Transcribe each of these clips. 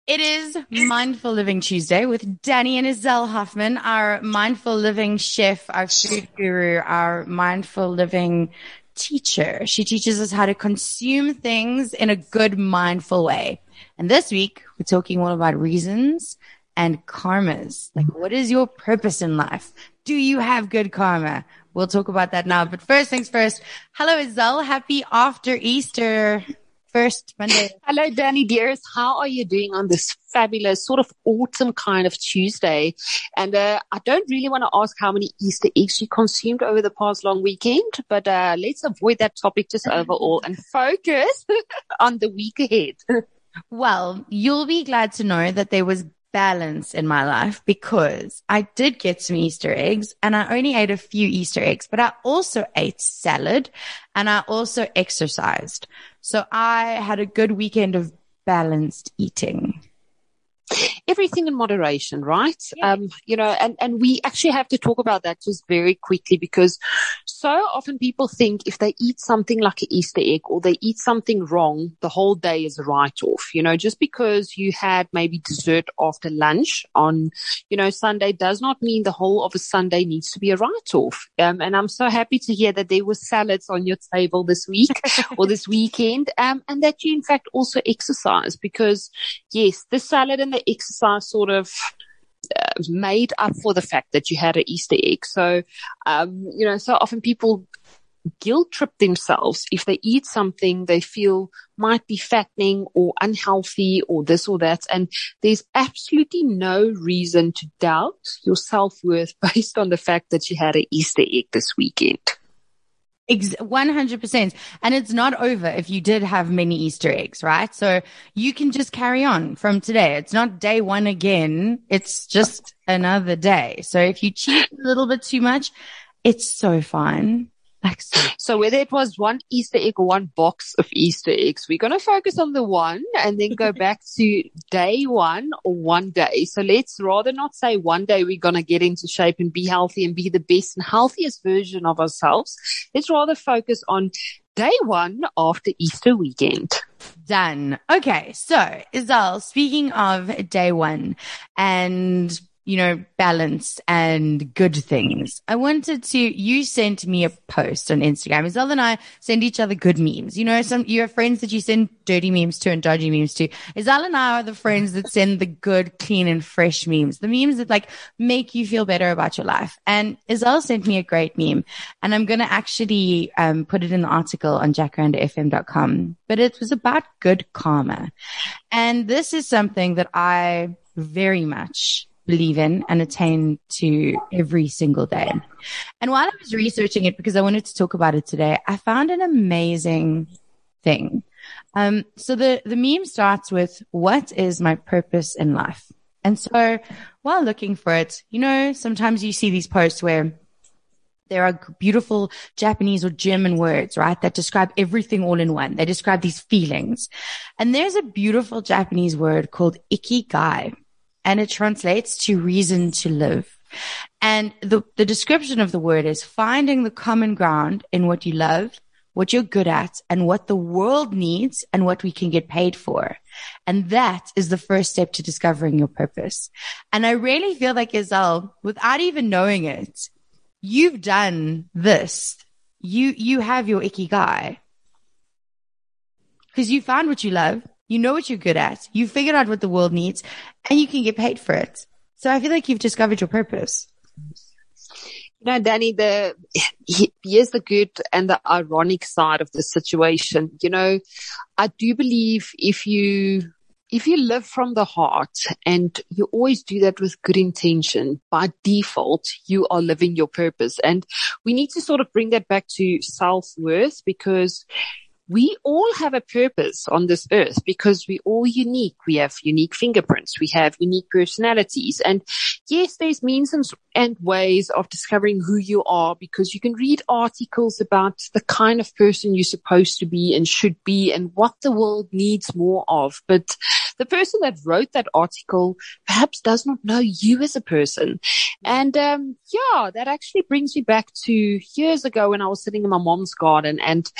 It is Mindful Living Tuesday with Danny and Iselle Hoffman, our mindful living chef, our food guru, our mindful living teacher. She teaches us how to consume things in a good, mindful way. And this week, we're talking all about reasons and karmas. Like, what is your purpose in life? Do you have good karma? We'll talk about that now. But first things first. Hello, Iselle. Happy after Easter. First Monday. Hello, Danny dearest. How are you doing on this fabulous sort of autumn kind of Tuesday? And I don't really want to ask how many Easter eggs you consumed over the past long weekend, but let's avoid that topic just overall and focus on the week ahead. Well, you'll be glad to know that there was balance in my life because I did get some Easter eggs and I only ate a few Easter eggs, but I also ate salad and I also exercised. So I had a good weekend of balanced eating. Everything in moderation, right? Yeah. And we actually have to talk about that just very quickly because so often people think if they eat something like an Easter egg or they eat something wrong, the whole day is a write-off. Just because you had maybe dessert after lunch on, Sunday does not mean the whole of a Sunday needs to be a write-off. And I'm so happy to hear that there were salads on your table this week or this weekend, and that you in fact also exercise because yes, the salad and the exercise sort of made up for the fact that you had an Easter egg. So, so often people guilt trip themselves if they eat something they feel might be fattening or unhealthy or this or that. And there's absolutely no reason to doubt your self-worth based on the fact that you had an Easter egg this weekend. 100%. And it's not over if you did have many Easter eggs, right? So you can just carry on from today. It's not day one again. It's just another day. So if you cheat a little bit too much, it's so fine. So whether it was one Easter egg or one box of Easter eggs, we're going to focus on the one and then go back to day one or one day. So let's rather not say one day we're going to get into shape and be healthy and be the best and healthiest version of ourselves. Let's rather focus on day one after Easter weekend. Done. Okay. So Iselle, speaking of day one and balance and good things. You sent me a post on Instagram. Iselle and I send each other good memes. You have friends that you send dirty memes to and dodgy memes to. Iselle and I are the friends that send the good, clean and fresh memes. The memes that make you feel better about your life. And Iselle sent me a great meme and I'm going to actually, put it in the article on jacarandafm.com, but it was about good karma. And this is something that I very much believe in and attain to every single day. And while I was researching it, because I wanted to talk about it today, I found an amazing thing. So the meme starts with, what is my purpose in life? And so while looking for it, sometimes you see these posts where there are beautiful Japanese or German words, right, that describe everything all in one. They describe these feelings. And there's a beautiful Japanese word called ikigai. And it translates to reason to live. And the description of the word is finding the common ground in what you love, what you're good at, and what the world needs and what we can get paid for. And that is the first step to discovering your purpose. And I really feel like, Iselle, without even knowing it, you've done this. You have your ikigai. Because you found what you love. You know what you're good at. You figured out what the world needs and you can get paid for it. So I feel like you've discovered your purpose. Danny, here's the good and the ironic side of the situation. I do believe if you live from the heart and you always do that with good intention, by default, you are living your purpose. And we need to sort of bring that back to self-worth because we all have a purpose on this earth because we're all unique. We have unique fingerprints. We have unique personalities. And yes, there's means and ways of discovering who you are because you can read articles about the kind of person you're supposed to be and should be and what the world needs more of. But the person that wrote that article perhaps does not know you as a person. And, that actually brings me back to years ago when I was sitting in my mom's garden and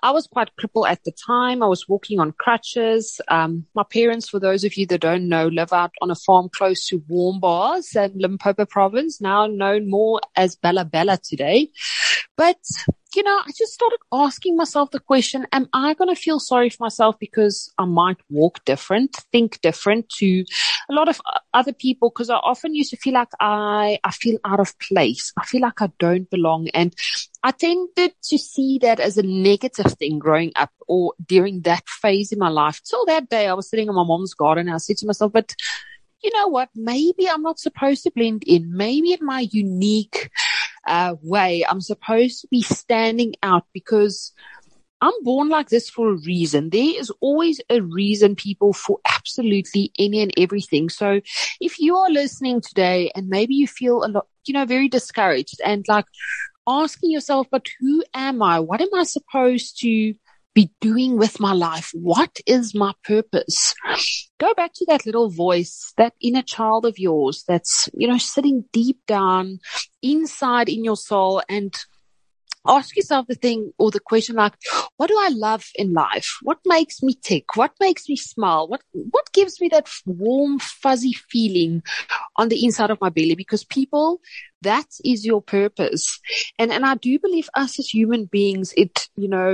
I was quite crippled at the time. I was walking on crutches. My parents, for those of you that don't know, live out on a farm close to Warmbars in Limpopo province, now known more as Bella Bella today. But, I just started asking myself the question, am I going to feel sorry for myself because I might walk different, think different to a lot of other people? Because I often used to feel like I feel out of place. I feel like I don't belong. And I tended to see that as a negative thing growing up or during that phase in my life. Till that day, I was sitting in my mom's garden and I said to myself, but you know what? Maybe I'm not supposed to blend in. Maybe in my unique way, I'm supposed to be standing out because I'm born like this for a reason. There is always a reason, people, for absolutely any and everything. So if you are listening today and maybe you feel a lot, very discouraged and like asking yourself, but who am I? What am I supposed to be doing with my life? What is my purpose? Go back to that little voice, that inner child of yours that's, sitting deep down inside in your soul, and ask yourself the thing or the question like, what do I love in life? What makes me tick? What makes me smile? What gives me that warm, fuzzy feeling on the inside of my belly? Because people, that is your purpose. And I do believe us as human beings, it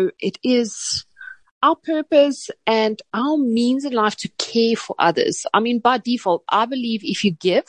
is our purpose and our means in life to care for others. I mean, by default, I believe if you give,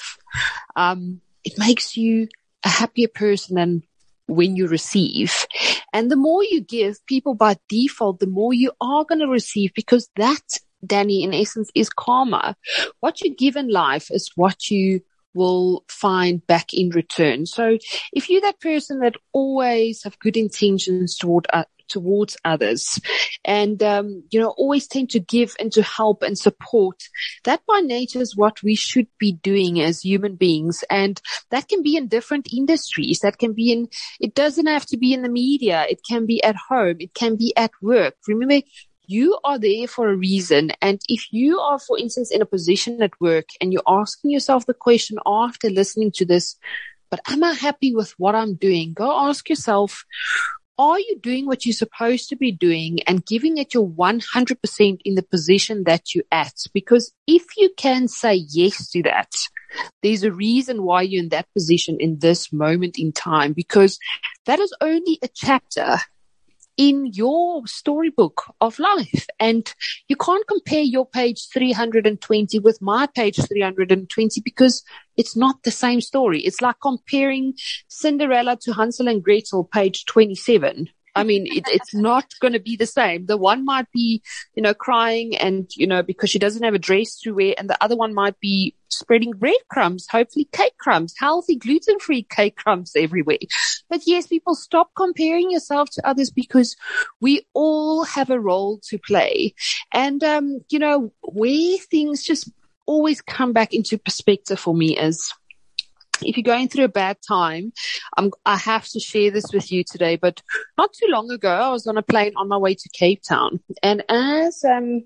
it makes you a happier person than when you receive. And the more you give, people by default, the more you are going to receive, because that, Danny, in essence, is karma. What you give in life is what you will find back in return. So if you're that person that always have good intentions towards others and, always tend to give and to help and support, that by nature is what we should be doing as human beings. And that can be in different industries. That can be it doesn't have to be in the media. It can be at home. It can be at work. Remember, you are there for a reason. And if you are, for instance, in a position at work and you're asking yourself the question after listening to this, but am I happy with what I'm doing? Go ask yourself, are you doing what you're supposed to be doing and giving it your 100% in the position that you're at? Because if you can say yes to that, there's a reason why you're in that position in this moment in time, because that is only a chapter in your storybook of life. And you can't compare your page 320 with my page 320 because it's not the same story. It's like comparing Cinderella to Hansel and Gretel, page 27. I mean, it's not going to be the same. The one might be, crying and, because she doesn't have a dress to wear, and the other one might be spreading breadcrumbs, hopefully cake crumbs, healthy gluten-free cake crumbs everywhere. But yes, people, stop comparing yourself to others, because we all have a role to play. And, where things just always come back into perspective for me is, if you're going through a bad time, I have to share this with you today, but not too long ago, I was on a plane on my way to Cape Town. And as,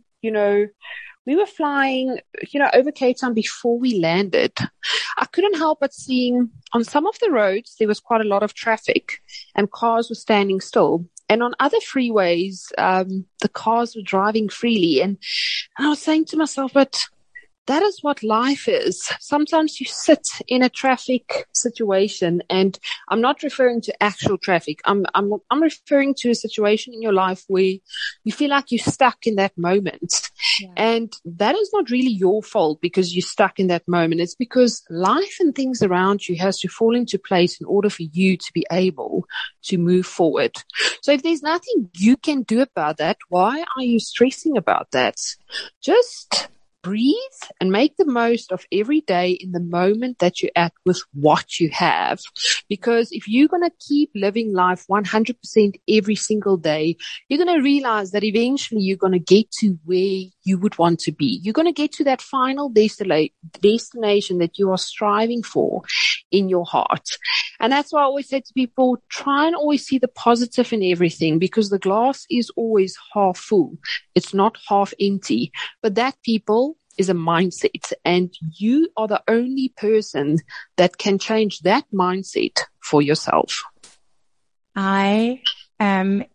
we were flying, over Cape Town before we landed, I couldn't help but seeing on some of the roads, there was quite a lot of traffic and cars were standing still. And on other freeways, the cars were driving freely. And I was saying to myself, but that is what life is. Sometimes you sit in a traffic situation, and I'm not referring to actual traffic. I'm referring to a situation in your life where you feel like you're stuck in that moment. Yeah. And that is not really your fault because you're stuck in that moment. It's because life and things around you has to fall into place in order for you to be able to move forward. So if there's nothing you can do about that, why are you stressing about that? Just breathe and make the most of every day in the moment that you're at with what you have. Because if you're going to keep living life 100% every single day, you're going to realize that eventually you're going to get to where you would want to be. You're going to get to that final destination that you are striving for in your heart. And that's why I always say to people, try and always see the positive in everything, because the glass is always half full. It's not half empty. But that, people, is a mindset, and you are the only person that can change that mindset for yourself. I am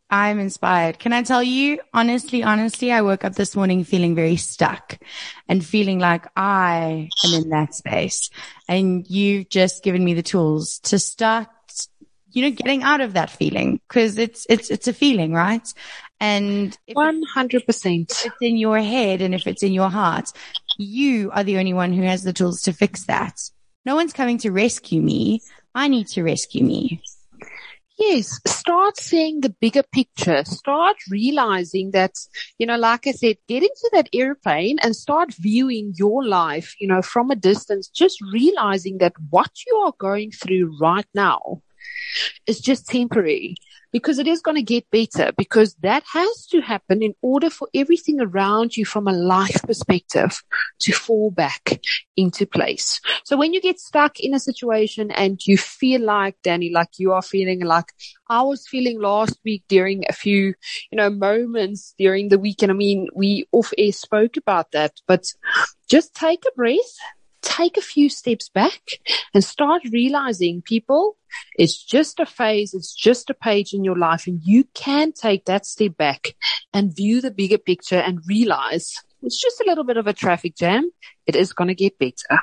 I'm inspired. Can I tell you, honestly, I woke up this morning feeling very stuck and feeling like I am in that space. And you've just given me the tools to start, getting out of that feeling, because it's a feeling, right? And if 100%. it's in your head and if it's in your heart, you are the only one who has the tools to fix that. No one's coming to rescue me. I need to rescue me. Yes, start seeing the bigger picture. Start realizing that, like I said, get into that airplane and start viewing your life, from a distance, just realizing that what you are going through right now is just temporary, because it is going to get better, because that has to happen in order for everything around you from a life perspective to fall back into place. So when you get stuck in a situation and you feel like, Danny, like you are feeling like I was feeling last week during a few, moments during the weekend. I mean, we off air spoke about that, but just take a breath. Take a few steps back and start realizing, people, it's just a phase. It's just a page in your life, and you can take that step back and view the bigger picture and realize it's just a little bit of a traffic jam. It is going to get better.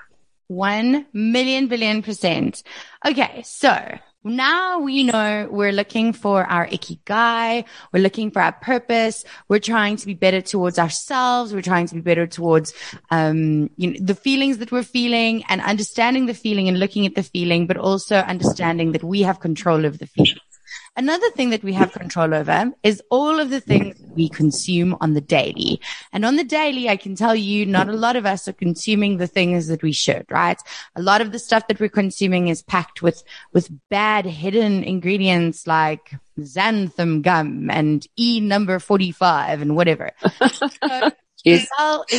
1,000,000,000,000%. Okay. So now we know we're looking for our ikigai. We're looking for our purpose. We're trying to be better towards ourselves. We're trying to be better towards, the feelings that we're feeling, and understanding the feeling and looking at the feeling, but also understanding that we have control of the feeling. Another thing that we have control over is all of the things we consume on the daily. And on the daily, I can tell you, not a lot of us are consuming the things that we should, right? A lot of the stuff that we're consuming is packed with bad hidden ingredients like xanthan gum and E number 45 and whatever. So, Yes.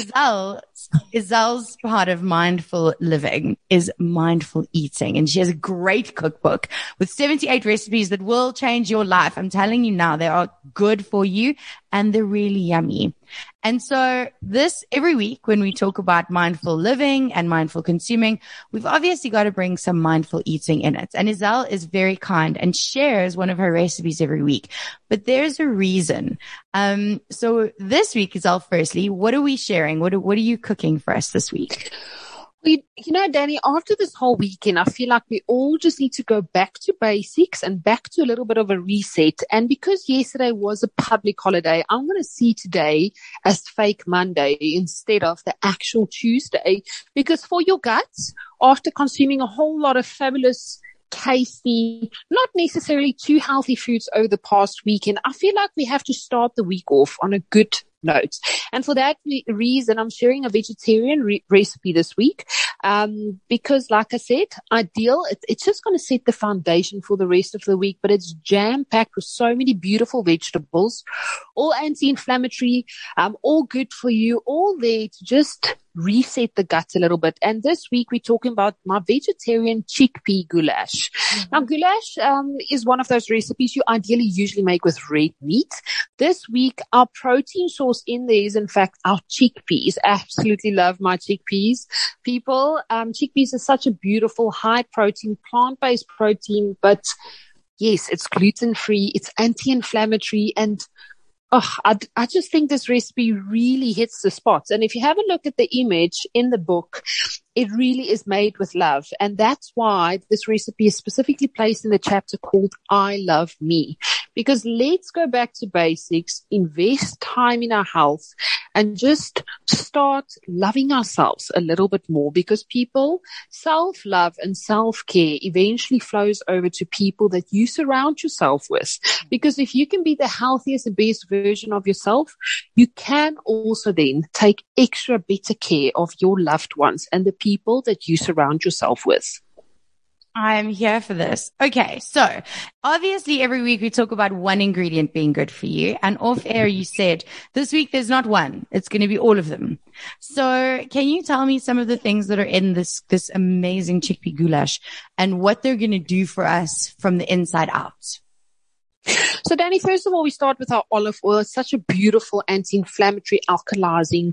Izel's part of mindful living is mindful eating, and she has a great cookbook with 78 recipes that will change your life. I'm telling you now, they are good for you and they're really yummy. And so every week when we talk about mindful living and mindful consuming, we've obviously got to bring some mindful eating in it. And Izel is very kind and shares one of her recipes every week, but there's a reason. So this week, Izel, firstly, what are we sharing? What are you cooking for us this week? Danny, after this whole weekend, I feel like we all just need to go back to basics and back to a little bit of a reset. And because yesterday was a public holiday, I'm going to see today as fake Monday instead of the actual Tuesday, because for your guts, after consuming a whole lot of fabulous, tasty, not necessarily too healthy foods over the past weekend, I feel like we have to start the week off on a good note. And for that reason, I'm sharing a vegetarian recipe this week. Because like I said, it's just going to set the foundation for the rest of the week, but it's jam packed with so many beautiful vegetables, all anti-inflammatory, all good for you, all there to just reset the gut a little bit. And this week we're talking about my vegetarian chickpea goulash. Mm-hmm. Now, goulash is one of those recipes you ideally usually make with red meat. This week, our protein source in there is, in fact, our chickpeas. Absolutely love my chickpeas. People, chickpeas are such a beautiful, high protein, plant-based protein, but yes, it's gluten-free, it's anti-inflammatory, and I just think this recipe really hits the spots. And if you have a look at the image in the book, it really is made with love. And that's why this recipe is specifically placed in the chapter called I Love Me. Because let's go back to basics, invest time in our health, and just start loving ourselves a little bit more, because people, self-love and self-care eventually flows over to people that you surround yourself with. Because if you can be the healthiest and best version of yourself, you can also then take extra better care of your loved ones and the people that you surround yourself with. I'm here for this. Okay. So obviously every week we talk about one ingredient being good for you, and off air you said this week there's not one. It's going to be all of them. So can you tell me some of the things that are in this amazing chickpea goulash and what they're going to do for us from the inside out? So, Danny, first of all, we start with our olive oil. It's such a beautiful anti-inflammatory, alkalizing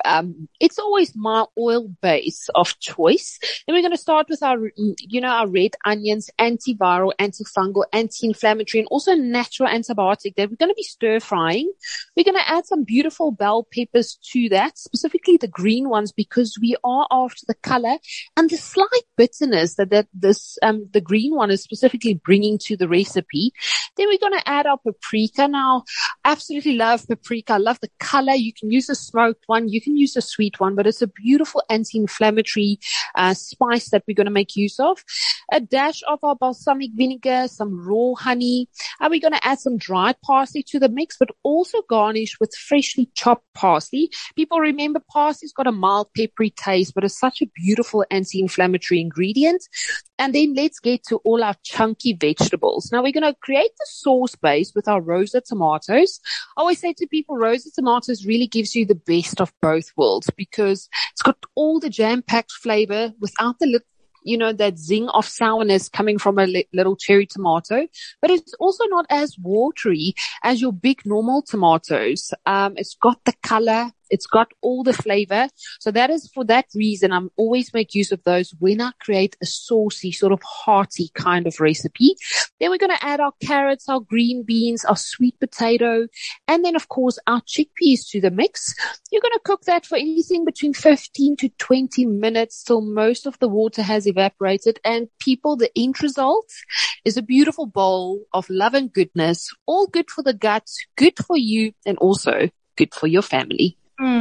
It's always my oil base of choice. Then we're going to start with our red onions, antiviral, antifungal, anti-inflammatory, and also natural antibiotic that we're going to be stir frying. We're going to add some beautiful bell peppers to that, specifically the green ones, because we are after the color and the slight bitterness that the green one is specifically bringing to the recipe. Then we're going to add our paprika. Now, I absolutely love paprika. I love the color. You can use a smoked one. You can use a sweet one, but it's a beautiful anti-inflammatory spice that we're going to make use of. A dash of our balsamic vinegar, some raw honey. And we're going to add some dried parsley to the mix, but also garnish with freshly chopped parsley. People remember parsley's got a mild peppery taste, but it's such a beautiful anti-inflammatory ingredient. And then let's get to all our chunky vegetables. Now we're going to create the sauce base with our rosa tomatoes. I always say to people, rosa tomatoes really gives you the best of both worlds because it's got all the jam-packed flavor without the that zing of sourness coming from a little cherry tomato, but it's also not as watery as your big normal tomatoes. It's got the color. It's got all the flavor. So that is for that reason, I'm always make use of those when I create a saucy, sort of hearty kind of recipe. Then we're going to add our carrots, our green beans, our sweet potato, and then of course our chickpeas to the mix. You're going to cook that for anything between 15 to 20 minutes till most of the water has evaporated. And people, the end result is a beautiful bowl of love and goodness, all good for the gut, good for you, and also good for your family.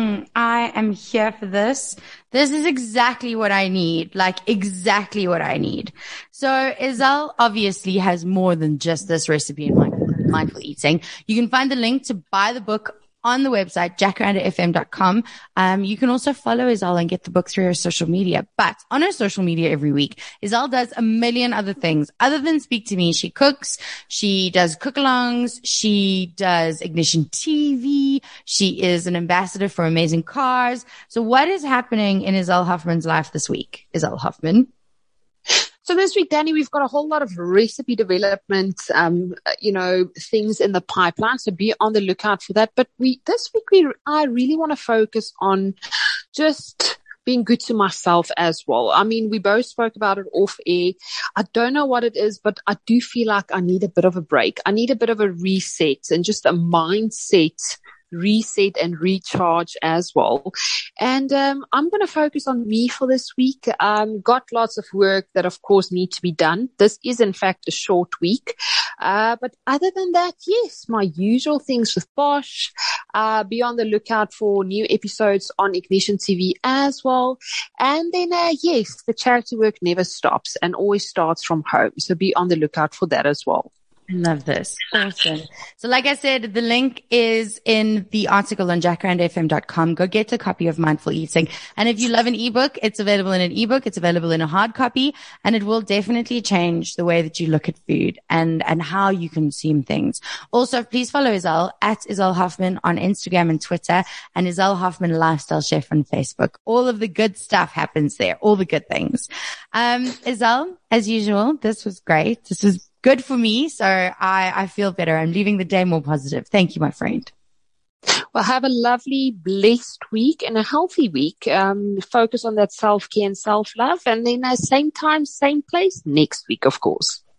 I am here for this. This is exactly what I need. Like exactly what I need. So Izelle obviously has more than just this recipe in Mindful Eating. You can find the link to buy the book on the website, jacarandafm.com. You can also follow Izelle and get the book through her social media. But on her social media every week, Izelle does a million other things. Other than speak to me, she cooks, she does cook-alongs, she does Ignition TV, she is an ambassador for Amazing Cars. So what is happening in Izelle Hoffman's life this week? Izelle Hoffman. So this week, Danny, we've got a whole lot of recipe development, things in the pipeline. So be on the lookout for that. But this week, I really want to focus on just being good to myself as well. I mean, we both spoke about it off air. I don't know what it is, but I do feel like I need a bit of a break. I need a bit of a reset and just a mindset reset and recharge as well. And I'm going to focus on me for this week. Got lots of work that, of course, need to be done. This is, in fact, a short week. But other than that, yes, my usual things with Bosch. Be on the lookout for new episodes on Ignition TV as well. And then, yes, the charity work never stops and always starts from home. So be on the lookout for that as well. I love this. Awesome. So like I said, the link is in the article on jacarandafm.com. Go get a copy of Mindful Eating. And if you love an ebook, it's available in an ebook. It's available in a hard copy, and it will definitely change the way that you look at food and how you consume things. Also, please follow Izelle at Izelle Hoffman on Instagram and Twitter, and Izelle Hoffman Lifestyle Chef on Facebook. All of the good stuff happens there. All the good things. Izelle, as usual, this was great. This was good for me. So I feel better. I'm leaving the day more positive. Thank you, my friend. Well, have a lovely, blessed week and a healthy week. Focus on that self-care and self-love. And then same time, same place next week, of course.